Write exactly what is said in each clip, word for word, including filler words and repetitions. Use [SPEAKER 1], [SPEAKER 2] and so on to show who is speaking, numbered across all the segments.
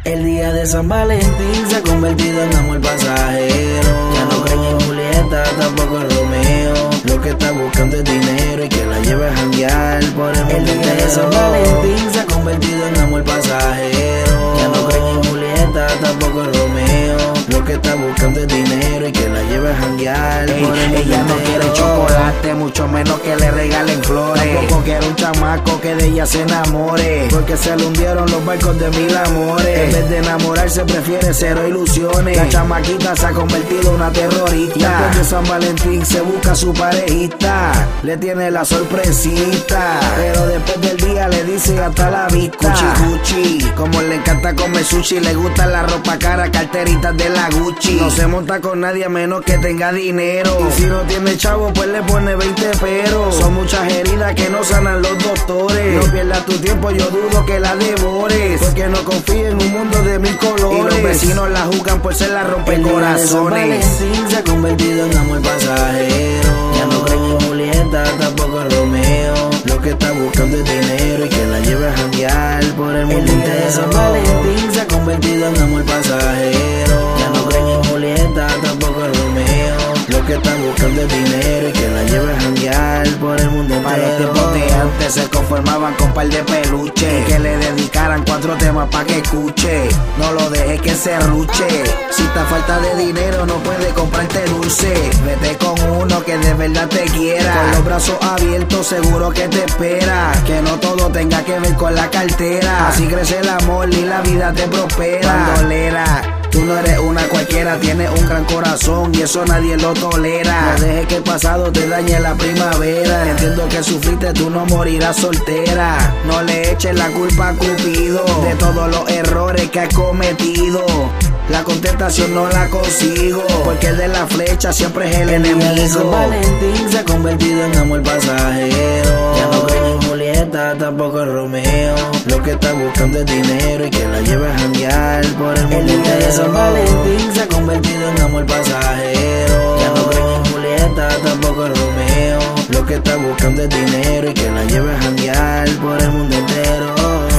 [SPEAKER 1] El día de San Valentín se ha convertido en amor pasajero. Ya no creen en Julieta, tampoco en Romeo. Lo que está buscando es dinero y que la lleve a janguear por el mundo. El día de San Valentín se ha convertido en amor pasajero. Ya no creen en Julieta, tampoco en Romeo. Lo que está buscando es dinero y que la lleve a janguear por el mundo.
[SPEAKER 2] Ella no quiere chocolate, mucho menos que le regalen flores. Tampoco quiere un chamaco que de ella se enamore, porque se le hundieron los barcos de mil amores. En vez de enamorarse prefiere cero ilusiones. La chamaquita se ha convertido en una terrorista. Y antes de San Valentín se busca su parejita, le tiene la sorpresita, pero después del día le dice hasta la vista. Cuchi cuchi, como le encanta comer sushi, le gusta la ropa cara, carteritas de la Gucci. No se monta con nadie a menos que tenga dinero, y si no tiene chavo pues le pone veinte peros. Son muchas heridas que no sanan los doctores. No pierdas tu tiempo, yo dudo que la devores, porque no confía en un mundo de mil colores. Y los vecinos la juzgan por ser la rompecorazones.
[SPEAKER 1] San Valentín se ha convertido en amor pasajero. Ya no creen en Julieta, tampoco en Romeo. Lo que está buscando es dinero y que la lleve a janguear por el mundo. El día de San Valentín se ha convertido en amor pasajero. Ya no creen en Julieta, tampoco en Romeo. Lo que están buscando es dinero y que la lleve a janguear por el mundo entero.
[SPEAKER 2] Para los tiempos de antes se conformaban con par de peluches, que le dedicaran cuatro temas pa' que escuche. No lo dejes que se ruche. Si está falta de dinero no puede comprarte dulce. Vete con uno que de verdad te quiera, con los brazos abiertos seguro que te espera. Que no todo tenga que ver con la cartera. Así crece el amor y la vida te prospera. Bandolera, tú no eres una cualquiera, tienes un gran corazón y eso nadie lo tolera. No dejes que el pasado te dañe la primavera. Entiendo que sufriste, tú no morirás soltera. No le eches la culpa a Cupido de todos los errores que has cometido. La contestación no la consigo, porque el de la flecha siempre es el enemigo.
[SPEAKER 1] El día de San Valentín se ha convertido en amor pasajero. Ya no creen en Julieta, tampoco en Romeo. Lo que está buscando es dinero y que la lleve a janguear por el mundo. El día de San Valentín se ha convertido en amor pasajero. Ya no creen en Julieta, tampoco en Romeo. Lo que está buscando es dinero y que la lleve a janguear por el mundo entero.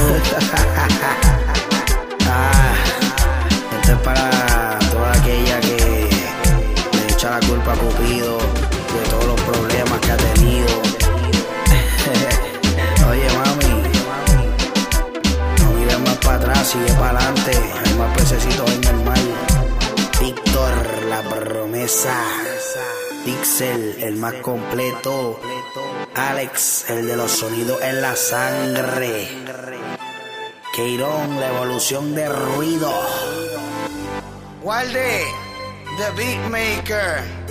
[SPEAKER 2] Ah, esto es para toda aquella que le echa la culpa a Cupido de todos los problemas que ha tenido. Oye mami, no mires más para atrás, sigue para adelante. Hay más pececitos en el mar. Víctor, la promesa. Pixel, el más completo. Alex, el de los sonidos en la sangre. Keirón, la evolución de ruido. Walde, the beatmaker.